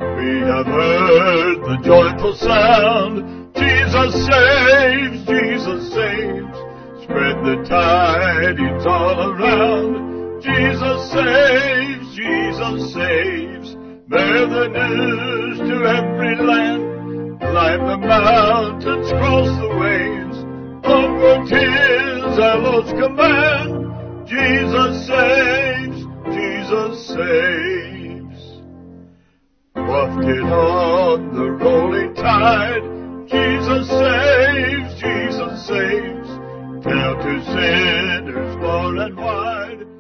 We have heard the joyful sound. Jesus saves, Jesus saves. Spread the tidings all around. Jesus saves, Jesus saves. Bear the news to every land. Climb the mountains, cross the waves. Onward 'tis our Lord's command. Jesus saves, Jesus saves. Wafted on the rolling tide, Jesus saves, Jesus saves. Tell to sinners far and wide,